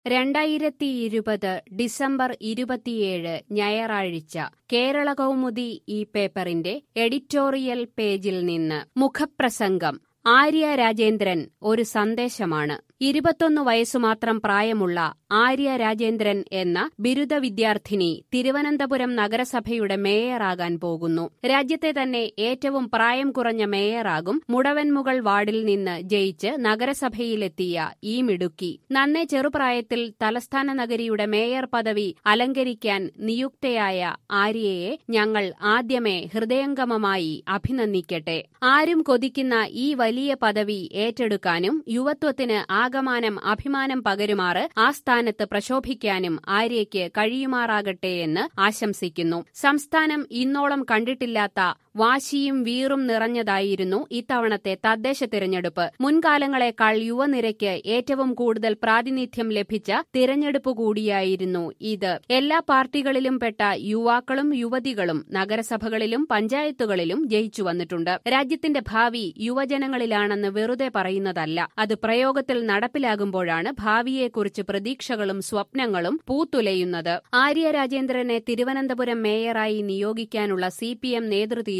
2020 December 27 ഞായറാഴ്ച കേരളകൗമുദി ഈ പേപ്പറിന്റെ എഡിറ്റോറിയൽ പേജിൽ നിന്ന് മുഖപ്രസംഗം. ആര്യ രാജേന്ദ്രൻ ഒരു സന്ദേശമാണ്. 21 വയസ്സുമാത്രം പ്രായമുള്ള ആര്യ രാജേന്ദ്രൻ എന്ന ബിരുദ വിദ്യാർത്ഥിനി തിരുവനന്തപുരം നഗരസഭയുടെ മേയറാകാൻ പോകുന്നു. രാജ്യത്തെ തന്നെ ഏറ്റവും പ്രായം കുറഞ്ഞ മേയറാകും. മുടവൻമുകൾ വാർഡിൽ നിന്ന് ജയിച്ച് നഗരസഭയിലെത്തിയ ഈ മിടുക്കി നന്നേ ചെറുപ്രായത്തിൽ തലസ്ഥാന നഗരിയുടെ മേയർ പദവി അലങ്കരിക്കാൻ നിയുക്തയായ ആര്യയെ ഞങ്ങൾ ആദ്യമേ ഹൃദയംഗമമായി അഭിനന്ദിക്കട്ടെ. ആരും കൊതിക്കുന്ന ഈ വലിയ പദവി ഏറ്റെടുക്കാനും യുവത്വത്തിന് ആകമാനം അഭിമാനം പകരുമാറ് ആ സ്ഥാനത്ത് പ്രശോഭിക്കാനും ആര്യയ്ക്ക് കഴിയുമാറാകട്ടെയെന്ന് ആശംസിക്കുന്നു. സംസ്ഥാനം ഇന്നോളം കണ്ടിട്ടില്ലാത്ത വാശിയും വീറും നിറഞ്ഞതായിരുന്നു ഇത്തവണത്തെ തദ്ദേശ തിരഞ്ഞെടുപ്പ്. മുൻകാലങ്ങളെക്കാൾ യുവനിരയ്ക്ക് ഏറ്റവും കൂടുതൽ പ്രാതിനിധ്യം ലഭിച്ച തിരഞ്ഞെടുപ്പ് കൂടിയായിരുന്നു ഇത്. എല്ലാ പാർട്ടികളിലും പെട്ട യുവാക്കളും യുവതികളും നഗരസഭകളിലും പഞ്ചായത്തുകളിലും ജയിച്ചു വന്നിട്ടുണ്ട്. രാജ്യത്തിന്റെ ഭാവി യുവജനങ്ങളിലാണെന്ന് വെറുതെ പറയുന്നതല്ല, അത് പ്രയോഗത്തിൽ നടപ്പിലാകുമ്പോഴാണ് ഭാവിയെക്കുറിച്ച് പ്രതീക്ഷകളും സ്വപ്നങ്ങളും പൂത്തുലയുന്നത്. ആര്യ രാജേന്ദ്രനെ തിരുവനന്തപുരം മേയറായി നിയോഗിക്കാനുള്ള CPM നേതൃതീരുമാനം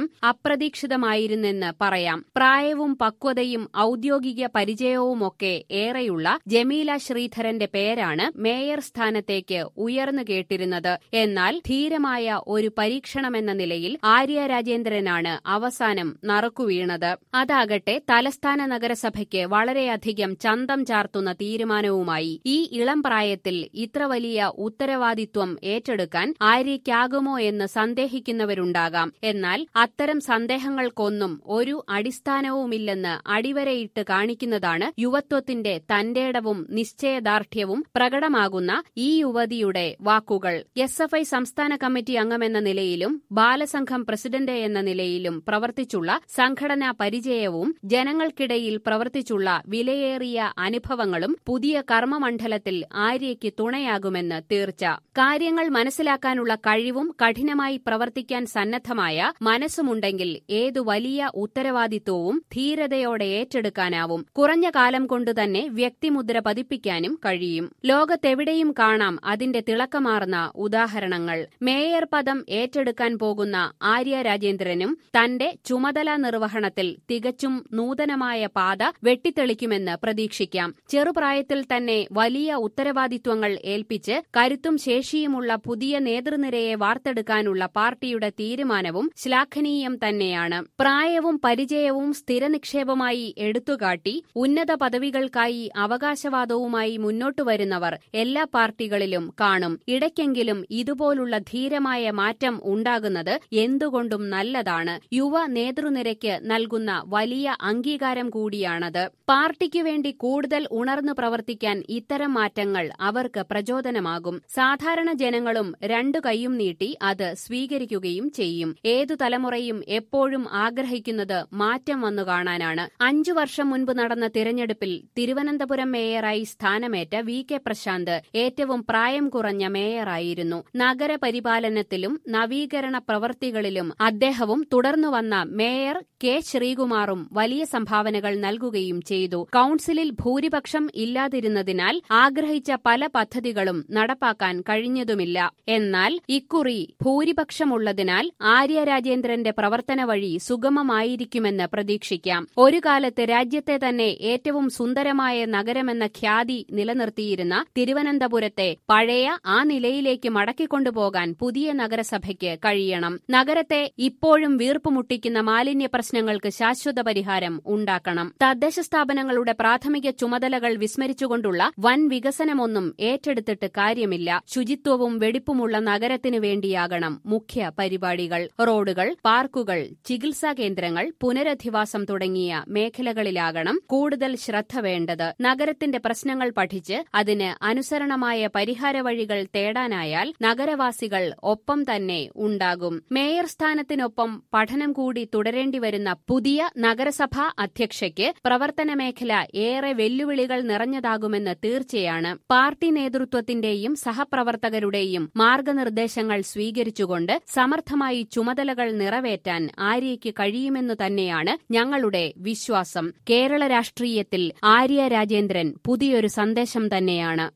അപ്രതീക്ഷിതമായിരുന്നെന്ന് പറയാം. പ്രായവും പക്വതയും ഔദ്യോഗിക പരിചയവുമൊക്കെ ഏറെയുള്ള ജമീല ശ്രീധരന്റെ പേരാണ് മേയർ സ്ഥാനത്തേക്ക് ഉയർന്നു കേട്ടിരുന്നത്. എന്നാൽ ധീരമായ ഒരു പരീക്ഷണമെന്ന നിലയിൽ ആര്യ രാജേന്ദ്രനാണ് അവസാനം നറുക്കുവീണത്. അതാകട്ടെ തലസ്ഥാന നഗരസഭയ്ക്ക് വളരെയധികം ചന്തം ചാർത്തുന്ന തീരുമാനവുമായി. ഈ ഇളം പ്രായത്തിൽ ഇത്ര വലിയ ഉത്തരവാദിത്വം ഏറ്റെടുക്കാൻ ആര്യയ്ക്കാകുമോ എന്ന് സന്ദേഹിക്കുന്നവരുണ്ടാകാം. എന്നാൽ അത്തരം സന്ദേഹങ്ങൾക്കൊന്നും ഒരു അടിസ്ഥാനവുമില്ലെന്ന് അടിവരയിട്ട് കാണിക്കുന്നതാണ് യുവത്വത്തിന്റെ തന്റേടവും നിശ്ചയദാർഢ്യവും പ്രകടമാകുന്ന ഈ യുവതിയുടെ വാക്കുകൾ. SFI സംസ്ഥാന കമ്മിറ്റി അംഗമെന്ന നിലയിലും ബാലസംഘം പ്രസിഡന്റ് എന്ന നിലയിലും പ്രവർത്തിച്ചുള്ള സംഘടനാ പരിചയവും ജനങ്ങൾക്കിടയിൽ പ്രവർത്തിച്ചുള്ള വിലയേറിയ അനുഭവങ്ങളും പുതിയ കർമ്മമണ്ഡലത്തിൽ ആര്യയ്ക്ക് തുണയാകുമെന്ന് തീർച്ച. കാര്യങ്ങൾ മനസ്സിലാക്കാനുള്ള കഴിവും കഠിനമായി പ്രവർത്തിക്കാൻ സന്നദ്ധമായ മനസ്സുമുണ്ടെങ്കിൽ ഏതു വലിയ ഉത്തരവാദിത്വവും ധീരതയോടെ ഏറ്റെടുക്കാനാവും. കുറഞ്ഞ കാലം കൊണ്ടുതന്നെ വ്യക്തിമുദ്ര പതിപ്പിക്കാനും കഴിയും. ലോകത്തെവിടെയും കാണാം അതിന്റെ തിളക്കമാർന്ന ഉദാഹരണങ്ങൾ. മേയർ പദം ഏറ്റെടുക്കാൻ പോകുന്ന ആര്യ രാജേന്ദ്രനും തന്റെ ചുമതലാ നിർവഹണത്തിൽ തികച്ചും നൂതനമായ പാത വെട്ടിത്തെളിക്കുമെന്ന് പ്രതീക്ഷിക്കാം. ചെറുപ്രായത്തിൽ തന്നെ വലിയ ഉത്തരവാദിത്വങ്ങൾ ഏൽപ്പിച്ച് കരുത്തും ശേഷിയുമുള്ള പുതിയ നേതൃനിരയെ വാർത്തെടുക്കാനുള്ള പാർട്ടിയുടെ തീരുമാനവും ശ്ലാഘനീയം തന്നെയാണ്. പ്രായവും പരിചയവും സ്ഥിരനിക്ഷേപമായി എടുത്തുകാട്ടി ഉന്നത പദവികൾക്കായി അവകാശവാദവുമായി മുന്നോട്ടുവരുന്നവർ എല്ലാ പാർട്ടികളിലും കാണും. ഇടയ്ക്കെങ്കിലും ഇതുപോലുള്ള ധീരമായ മാറ്റം ഉണ്ടാകുന്നത് എന്തുകൊണ്ടും നല്ലതാണ്. യുവ നേതൃനിരയ്ക്ക് നൽകുന്ന വലിയ അംഗീകാരം കൂടിയാണത്. പാർട്ടിക്കു വേണ്ടി കൂടുതൽ ഉണർന്നു പ്രവർത്തിക്കാൻ ഇത്തരം മാറ്റങ്ങൾ അവർക്ക് പ്രചോദനമാകും. സാധാരണ ജനങ്ങളും രണ്ടു കൈയും നീട്ടി അത് സ്വീകരിക്കുകയും ചെയ്യും. ഏതു തലമുറയും എപ്പോഴും ആഗ്രഹിക്കുന്നത് മാറ്റം വന്നു കാണാനാണ്. 5 വർഷം മുൻപ് നടന്ന തിരഞ്ഞെടുപ്പിൽ തിരുവനന്തപുരം മേയറായി സ്ഥാനമേറ്റ VK പ്രശാന്ത് ഏറ്റവും പ്രായം കുറഞ്ഞ മേയറായിരുന്നു. നഗരപരിപാലനത്തിലും നവീകരണ പ്രവൃത്തികളിലും അദ്ദേഹവും തുടർന്നുവന്ന മേയർ K ശ്രീകുമാറും വലിയ സംഭാവനകൾ നൽകുകയും ചെയ്തു. കൌൺസിലിൽ ഭൂരിപക്ഷം ഇല്ലാതിരുന്നതിനാൽ ആഗ്രഹിച്ച പല പദ്ധതികളും നടപ്പാക്കാൻ കഴിഞ്ഞതുമില്ല. എന്നാൽ ഇക്കുറി ഭൂരിപക്ഷമുള്ളതിനാൽ ആര്യ രാജേന്ദ്രന്റെ പ്രവർത്തന വഴി സുഗമമായിരിക്കുമെന്ന് പ്രതീക്ഷിക്കാം. ഒരു കാലത്ത് രാജ്യത്തെ തന്നെ ഏറ്റവും സുന്ദരമായ നഗരമെന്ന ഖ്യാതി നിലനിർത്തിയിരുന്ന തിരുവനന്തപുരത്തെ പഴയ ആ നിലയിലേക്ക് മടക്കിക്കൊണ്ടുപോകാൻ പുതിയ നഗരസഭയ്ക്ക് കഴിയണം. നഗരത്തെ ഇപ്പോഴും വീർപ്പുമുട്ടിക്കുന്ന മാലിന്യ പ്രശ്നങ്ങൾക്ക് ശാശ്വത പരിഹാരം ഉണ്ടാക്കണം. തദ്ദേശ സ്ഥാപനങ്ങളുടെ പ്രാഥമിക ചുമതലകൾ വിസ്മരിച്ചുകൊണ്ടുള്ള വൻ വികസനമൊന്നും ഏറ്റെടുത്തിട്ട് കാര്യമില്ല. ശുചിത്വവും വെടിപ്പുമുള്ള നഗരത്തിനു വേണ്ടിയാകണം മുഖ്യ പരിപാടികൾ. റോഡുകൾ, പാർക്കുകൾ, ചികിത്സാ കേന്ദ്രങ്ങൾ, പുനരധിവാസം തുടങ്ങിയ മേഖലകളിലാകണം കൂടുതൽ ശ്രദ്ധ വേണ്ടത്. നഗരത്തിന്റെ പ്രശ്നങ്ങൾ പഠിച്ച് അതിന് അനുസരണമായ പരിഹാര വഴികൾ തേടാനായാൽ നഗരവാസികൾ ഒപ്പം തന്നെ ഉണ്ടാകും. മേയർ സ്ഥാനത്തിനൊപ്പം പഠനം കൂടി തുടരേണ്ടിവരുന്ന പുതിയ നഗരസഭാ അധ്യക്ഷയ്ക്ക് പ്രവർത്തന മേഖല ഏറെ വെല്ലുവിളികൾ നിറഞ്ഞതാകുമെന്ന് തീർച്ചയാണ്. പാർട്ടി നേതൃത്വത്തിന്റെയും സഹപ്രവർത്തകരുടെയും മാർഗനിർദ്ദേശങ്ങൾ സ്വീകരിച്ചുകൊണ്ട് സമർത്ഥമായി ചുമതലകൾ നിറവേറ്റാൻ ആര്യയ്ക്ക് കഴിയുമെന്നു തന്നെയാണ് ഞങ്ങളുടെ വിശ്വാസം. കേരള രാഷ്ട്രീയത്തിൽ ആര്യ രാജേന്ദ്രൻ പുതിയൊരു സന്ദേശം തന്നെയാണ്.